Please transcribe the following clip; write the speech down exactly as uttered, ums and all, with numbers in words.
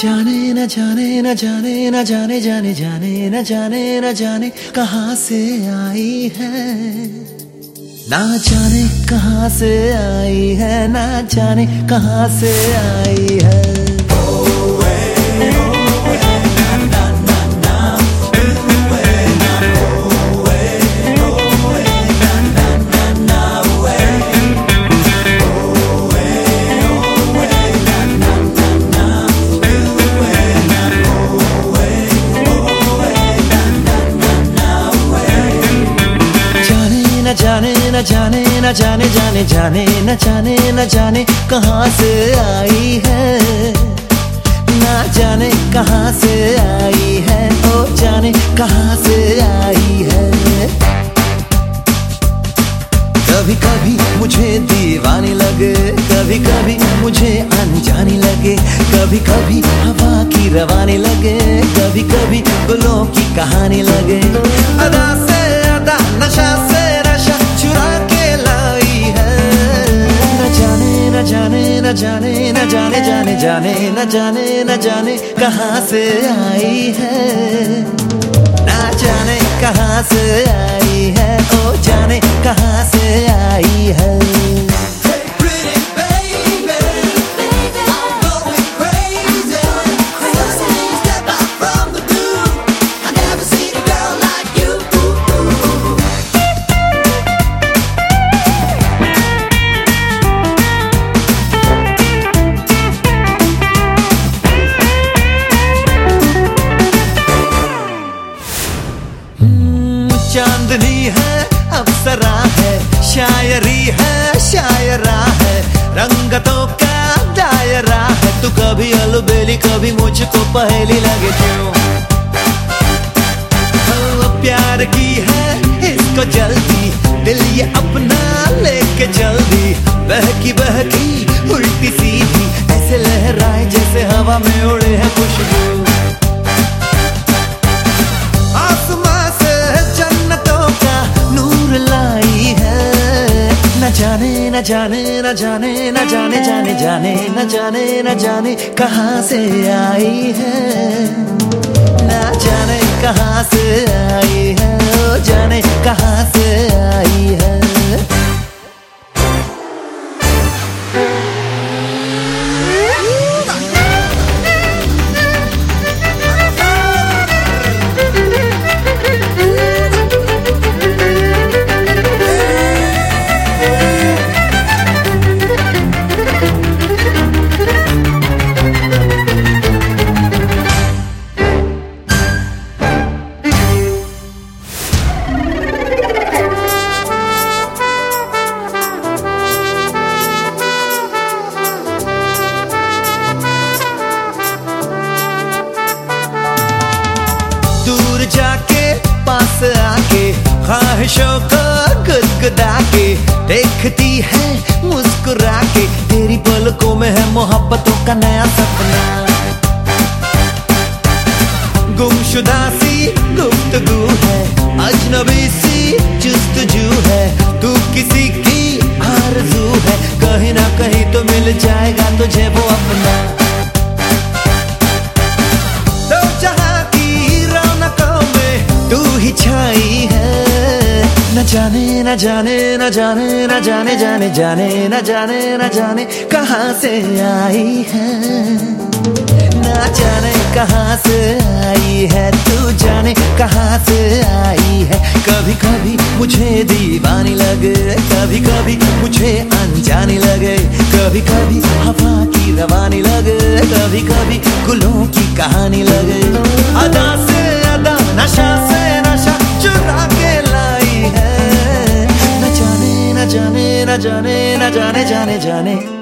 जाने न जाने न जाने न जाने जाने जाने न जाने न जाने कहाँ से आई है, ना जाने कहाँ से आई है, ना जाने कहाँ से आई है। न जाने न जाने न जाने जाने जाने न जाने न जाने कहाँ से आई है, ना जाने कहाँ से आई है, ओ जाने कहाँ से आई है। कभी कभी मुझे दीवानी लगे, कभी कभी मुझे अनजानी लगे, कभी कभी हवा की रवानी लगे, कभी कभी गुलों की कहानी लगे। अदा से अदा, नशा से नशा चुरा के लाई है। न जाने न जाने न जाने न जाने जाने जाने न जाने न जाने कहाँ से आई है, ना जाने कहाँ से आई है, ओ जाने कहाँ से आई है। चांदनी है, अप्सरा है, शायरी है, शायरा है, रंगतों का दायरा है। तू कभी अलबेली कभी मुझको पहेली लगे क्यों, ओ प्यार की है इसको जल्दी, दिल ये अपना लेके जल्दी। बहकी बहकी उल्टी सीधी ऐसे लहराए जैसे हवा में उड़े हैं खुशबू। न जाने न जाने न जाने न जाने जाने जाने न जाने न जाने कहाँ से आई है, न जाने कहाँ से आई है, ओ जाने कहाँ से आई है। दूर जाके पास आके ख्वाहिशों को गुदगुदा के देखती है मुस्कुरा के, तेरी पलकों में है मोहब्बतों का नया सपना। गुमशुदा सी गुफ्तगू है, अजनबी सी जुस्तजू है, तू किसी की आरज़ू है, कहीं ना कहीं तो मिल जाएगा तुझे वो अपना। छाई है, न जाने न जाने न जाने न जाने जाने जाने न जाने न जाने कहाँ से आई है, न जाने कहाँ से आई है, तू जाने कहाँ से आई है। कभी कभी मुझे दीवानी लगे, कभी कभी मुझे अनजानी लगे, कभी कभी हवा की रवानी लगे, कभी कभी गुलों की कहानी लगे। अदा से अदा, नशा से नशा चुरा के लाई है। न जाने न जाने न जाने न जाने जाने जाने